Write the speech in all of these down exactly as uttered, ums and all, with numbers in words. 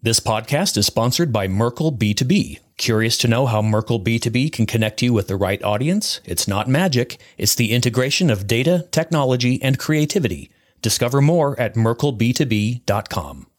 This podcast is sponsored by Merkle B two B. Curious to know how Merkle B two B can connect you with the right audience? It's not magic. It's the integration of data, technology, and creativity. Discover more at merkle b two b dot com.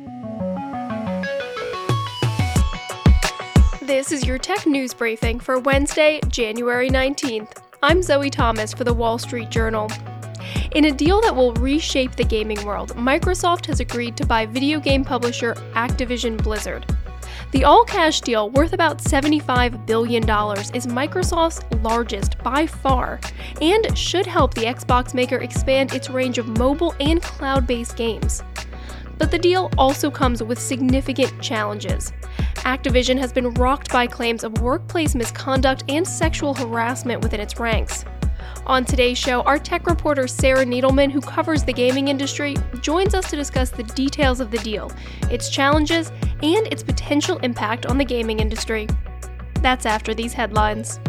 This is your tech news briefing for Wednesday, January nineteenth. I'm Zoe Thomas for the Wall Street Journal. In a deal that will reshape the gaming world, Microsoft has agreed to buy video game publisher Activision Blizzard. The all-cash deal, worth about seventy-five billion dollars, is Microsoft's largest by far, and should help the Xbox maker expand its range of mobile and cloud-based games. But the deal also comes with significant challenges. Activision has been rocked by claims of workplace misconduct and sexual harassment within its ranks. On today's show, our tech reporter Sarah Needleman, who covers the gaming industry, joins us to discuss the details of the deal, its challenges, and its potential impact on the gaming industry. That's after these headlines.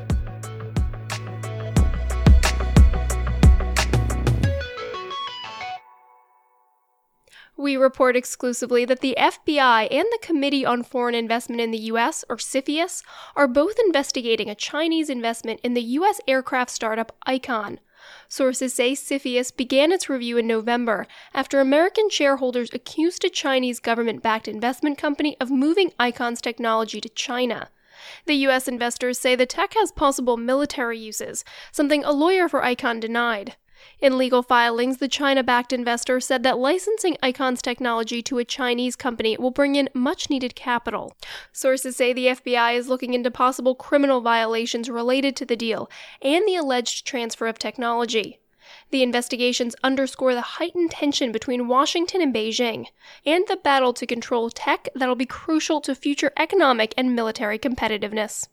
We report exclusively that the F B I and the Committee on Foreign Investment in the U S, or CFIUS, are both investigating a Chinese investment in the U S aircraft startup Icon. Sources say CFIUS began its review in November after American shareholders accused a Chinese government-backed investment company of moving Icon's technology to China. The U S investors say the tech has possible military uses, something a lawyer for Icon denied. In legal filings, the China-backed investor said that licensing Icon's technology to a Chinese company will bring in much-needed capital. Sources say the F B I is looking into possible criminal violations related to the deal and the alleged transfer of technology. The investigations underscore the heightened tension between Washington and Beijing, and the battle to control tech that'll be crucial to future economic and military competitiveness.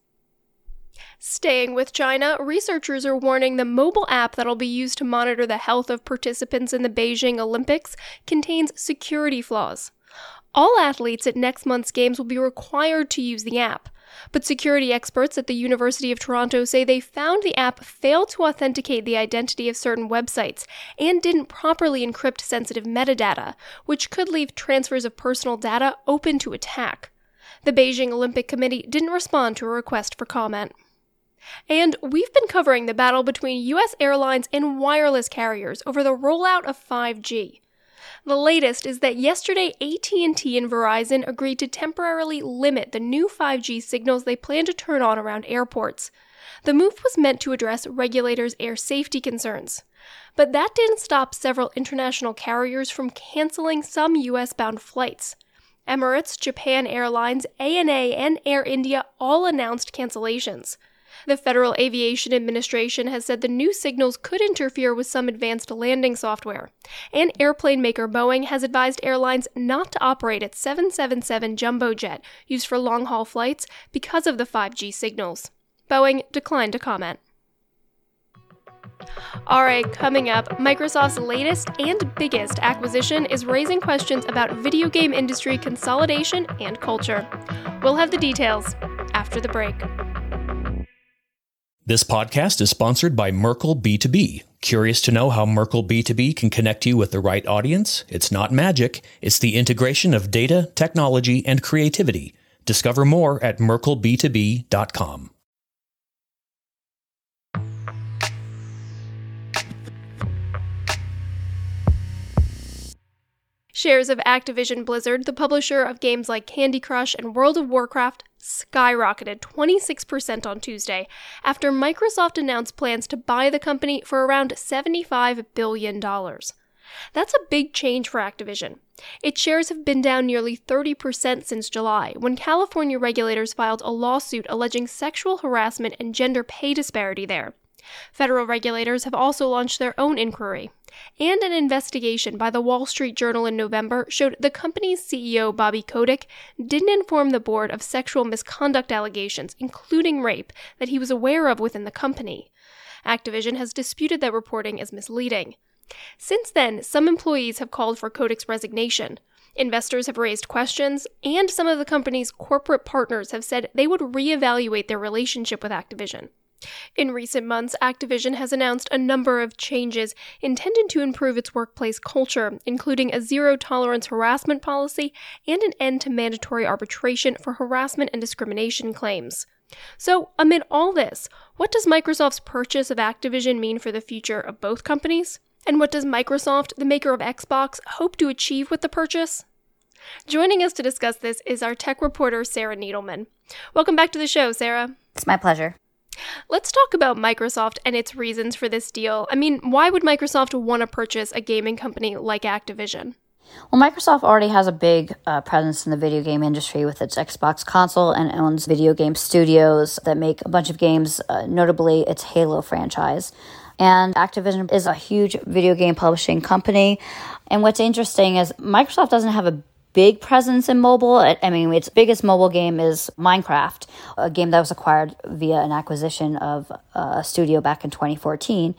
Staying with China, researchers are warning the mobile app that'll be used to monitor the health of participants in the Beijing Olympics contains security flaws. All athletes at next month's games will be required to use the app, but security experts at the University of Toronto say they found the app failed to authenticate the identity of certain websites and didn't properly encrypt sensitive metadata, which could leave transfers of personal data open to attack. The Beijing Olympic Committee didn't respond to a request for comment. And we've been covering the battle between U S airlines and wireless carriers over the rollout of five G. The latest is that yesterday A T and T and Verizon agreed to temporarily limit the new five G signals they plan to turn on around airports. The move was meant to address regulators' air safety concerns. But that didn't stop several international carriers from canceling some U S-bound flights. Emirates, Japan Airlines, A N A, and Air India all announced cancellations. The Federal Aviation Administration has said the new signals could interfere with some advanced landing software, and airplane maker Boeing has advised airlines not to operate its seven seventy-seven jumbo jet used for long-haul flights because of the five G signals. Boeing declined to comment. Alright, coming up, Microsoft's latest and biggest acquisition is raising questions about video game industry consolidation and culture. We'll have the details after the break. This podcast is sponsored by Merkle B two B. Curious to know how Merkle B two B can connect you with the right audience? It's not magic. It's the integration of data, technology, and creativity. Discover more at merkle b two b dot com. Shares of Activision Blizzard, the publisher of games like Candy Crush and World of Warcraft, skyrocketed twenty-six percent on Tuesday after Microsoft announced plans to buy the company for around seventy-five billion dollars. That's a big change for Activision. Its shares have been down nearly thirty percent since July, when California regulators filed a lawsuit alleging sexual harassment and gender pay disparity there. Federal regulators have also launched their own inquiry, and an investigation by the Wall Street Journal in November showed the company's C E O Bobby Kotick didn't inform the board of sexual misconduct allegations, including rape, that he was aware of within the company. Activision has disputed that reporting as misleading. Since then, some employees have called for Kotick's resignation. Investors have raised questions, and some of the company's corporate partners have said they would reevaluate their relationship with Activision. In recent months, Activision has announced a number of changes intended to improve its workplace culture, including a zero-tolerance harassment policy and an end to mandatory arbitration for harassment and discrimination claims. So, amid all this, what does Microsoft's purchase of Activision mean for the future of both companies? And what does Microsoft, the maker of Xbox, hope to achieve with the purchase? Joining us to discuss this is our tech reporter, Sarah Needleman. Welcome back to the show, Sarah. It's my pleasure. Let's talk about Microsoft and its reasons for this deal. I mean, why would Microsoft want to purchase a gaming company like Activision? Well, Microsoft already has a big uh, presence in the video game industry with its Xbox console and owns video game studios that make a bunch of games, uh, notably its Halo franchise. And Activision is a huge video game publishing company. And what's interesting is Microsoft doesn't have a big presence in mobile. I mean, its biggest mobile game is Minecraft, a game that was acquired via an acquisition of a studio back in twenty fourteen.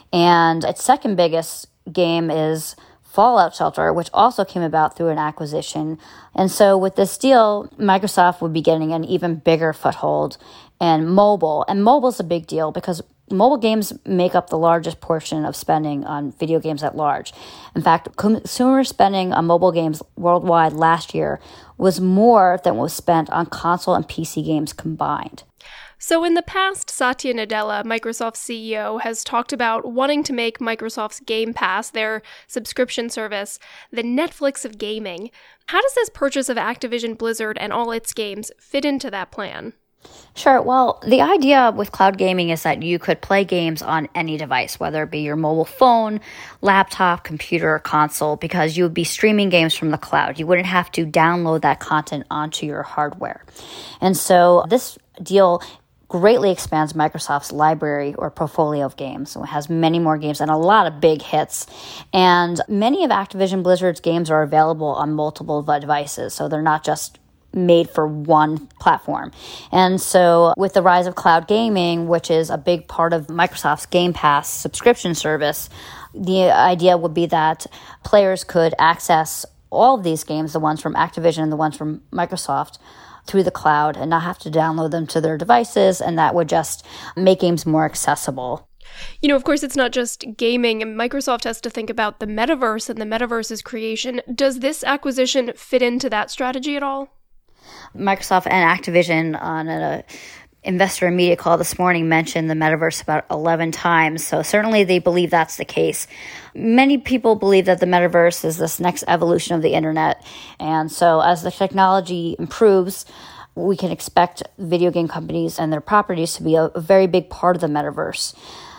And its second biggest game is Fallout Shelter, which also came about through an acquisition. And so with this deal, Microsoft would be getting an even bigger foothold in mobile. And mobile is a big deal because mobile games make up the largest portion of spending on video games at large. In fact, consumer spending on mobile games worldwide last year was more than was spent on console and P C games combined. So in the past, Satya Nadella, Microsoft's C E O, has talked about wanting to make Microsoft's Game Pass, their subscription service, the Netflix of gaming. How does this purchase of Activision Blizzard and all its games fit into that plan? Sure. Well, the idea with cloud gaming is that you could play games on any device, whether it be your mobile phone, laptop, computer, or console, because you would be streaming games from the cloud. You wouldn't have to download that content onto your hardware. And so this deal greatly expands Microsoft's library or portfolio of games. So it has many more games and a lot of big hits. And many of Activision Blizzard's games are available on multiple devices, so they're not just made for one platform. And so with the rise of cloud gaming, which is a big part of Microsoft's Game Pass subscription service, the idea would be that players could access all of these games, the ones from Activision and the ones from Microsoft, through the cloud and not have to download them to their devices, and that would just make games more accessible. You know, of course, it's not just gaming. Microsoft has to think about the metaverse and the metaverse's creation. Does this acquisition fit into that strategy at all? Microsoft and Activision on an investor and media call this morning mentioned the metaverse about eleven times. So certainly they believe that's the case. Many people believe that the metaverse is this next evolution of the internet. And so as the technology improves, we can expect video game companies and their properties to be a, a very big part of the metaverse.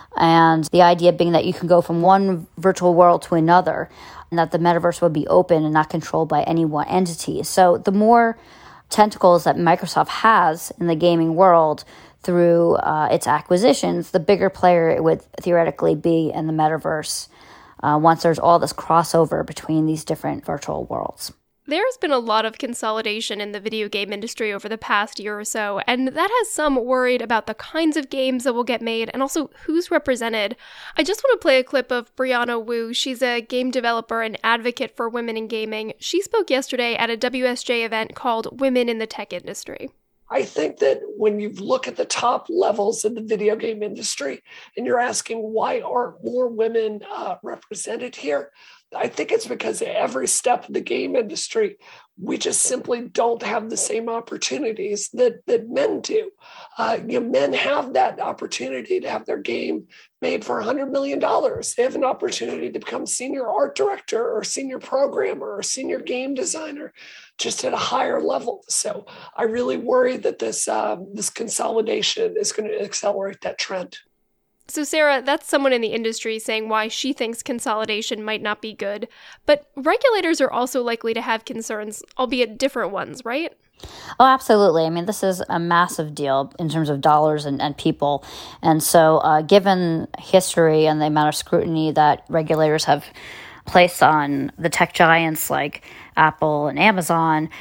And the idea being that you can go from one virtual world to another, and that the metaverse would be open and not controlled by any one entity. So the more tentacles that Microsoft has in the gaming world through uh, its acquisitions, the bigger player it would theoretically be in the metaverse uh, once there's all this crossover between these different virtual worlds. There's been a lot of consolidation in the video game industry over the past year or so, and that has some worried about the kinds of games that will get made and also who's represented. I just want to play a clip of Brianna Wu. She's a game developer and advocate for women in gaming. She spoke yesterday at a W S J event called Women in the Tech Industry. I think that when you look at the top levels in the video game industry and you're asking why aren't more women uh, represented here, I think it's because at every step of the game industry, we just simply don't have the same opportunities that, that men do. Uh, you know, men have that opportunity to have their game made for one hundred million dollars. They have an opportunity to become senior art director or senior programmer or senior game designer, just at a higher level. So I really worry that this um, this consolidation is going to accelerate that trend. So Sarah, that's someone in the industry saying why she thinks consolidation might not be good. But regulators are also likely to have concerns, albeit different ones, right? Oh, absolutely. I mean, this is a massive deal in terms of dollars and, and people. And so uh, given history and the amount of scrutiny that regulators have placed on the tech giants like Apple and Amazon,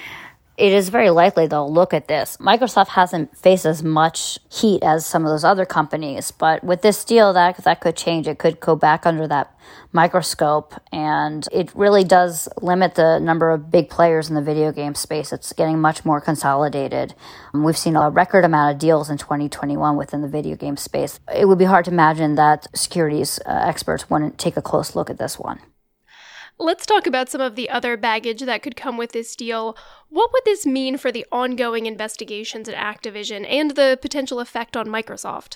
It is very likely they'll look at this. Microsoft hasn't faced as much heat as some of those other companies, but with this deal, that that could change. It could go back under that microscope, and it really does limit the number of big players in the video game space. It's getting much more consolidated. Um, we've seen a record amount of deals in twenty twenty-one within the video game space. It would be hard to imagine that securities uh, experts wouldn't take a close look at this one. Let's talk about some of the other baggage that could come with this deal. What would this mean for the ongoing investigations at Activision and the potential effect on Microsoft?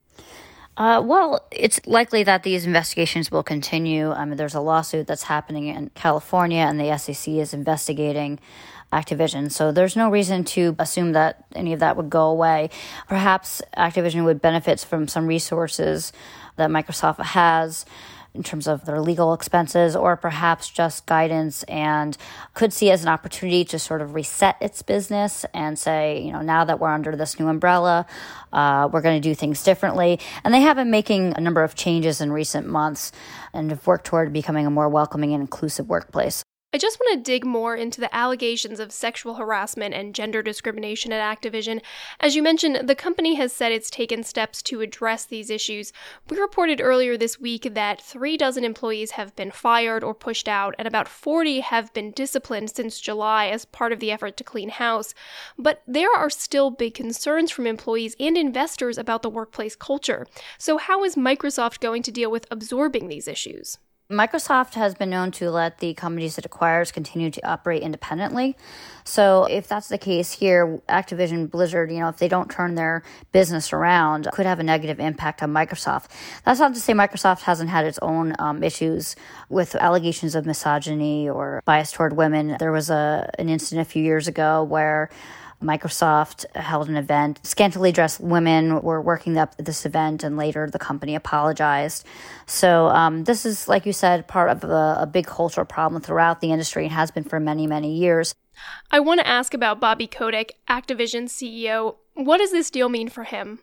Uh, well, it's likely that these investigations will continue. I mean, there's a lawsuit that's happening in California, and the S E C is investigating Activision. So there's no reason to assume that any of that would go away. Perhaps Activision would benefit from some resources that Microsoft has in terms of their legal expenses, or perhaps just guidance, and could see as an opportunity to sort of reset its business and say, you know, now that we're under this new umbrella, uh, we're going to do things differently. And they have been making a number of changes in recent months and have worked toward becoming a more welcoming and inclusive workplace. I just want to dig more into the allegations of sexual harassment and gender discrimination at Activision. As you mentioned, the company has said it's taken steps to address these issues. We reported earlier this week that three dozen employees have been fired or pushed out, and about forty have been disciplined since July as part of the effort to clean house. But there are still big concerns from employees and investors about the workplace culture. So how is Microsoft going to deal with absorbing these issues? Microsoft has been known to let the companies it acquires continue to operate independently. So if that's the case here, Activision Blizzard, you know, if they don't turn their business around, could have a negative impact on Microsoft. That's not to say Microsoft hasn't had its own um, issues with allegations of misogyny or bias toward women. There was a an incident a few years ago where Microsoft held an event. Scantily dressed women were working up at this event, and later the company apologized. So um, this is, like you said, part of a, a big cultural problem throughout the industry and has been for many, many years. I want to ask about Bobby Kotick, Activision's C E O. What does this deal mean for him?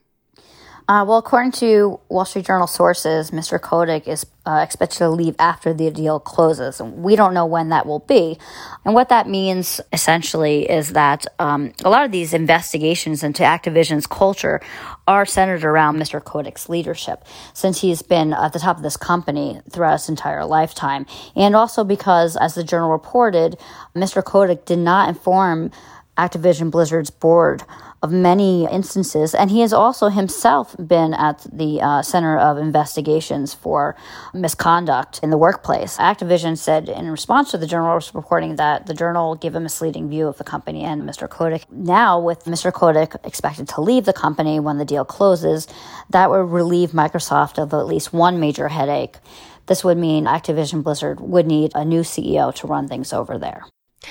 Uh, well, according to Wall Street Journal sources, Mister Kotick is uh, expected to leave after the deal closes. We don't know when that will be. And what that means, essentially, is that um, a lot of these investigations into Activision's culture are centered around Mister Kotick's leadership, since he's been at the top of this company throughout his entire lifetime. And also because, as the Journal reported, Mister Kotick did not inform Activision Blizzard's board of many instances, and he has also himself been at the uh, center of investigations for misconduct in the workplace. Activision said in response to the Journal's reporting that the Journal gave a misleading view of the company and Mister Kotick. Now, with Mister Kotick expected to leave the company when the deal closes, that would relieve Microsoft of at least one major headache. This would mean Activision Blizzard would need a new C E O to run things over there.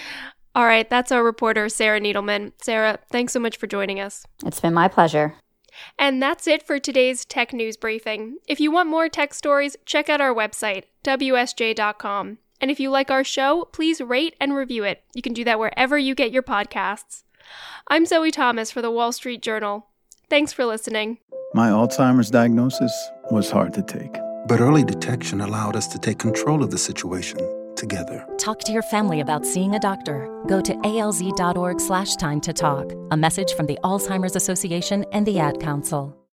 All right, that's our reporter, Sarah Needleman. Sarah, thanks so much for joining us. It's been my pleasure. And that's it for today's Tech News Briefing. If you want more tech stories, check out our website, W S J dot com. And if you like our show, please rate and review it. You can do that wherever you get your podcasts. I'm Zoe Thomas for the Wall Street Journal. Thanks for listening. My Alzheimer's diagnosis was hard to take. But early detection allowed us to take control of the situation together. Talk to your family about seeing a doctor. Go to alz.org slash time to talk. A message from the Alzheimer's Association and the Ad Council.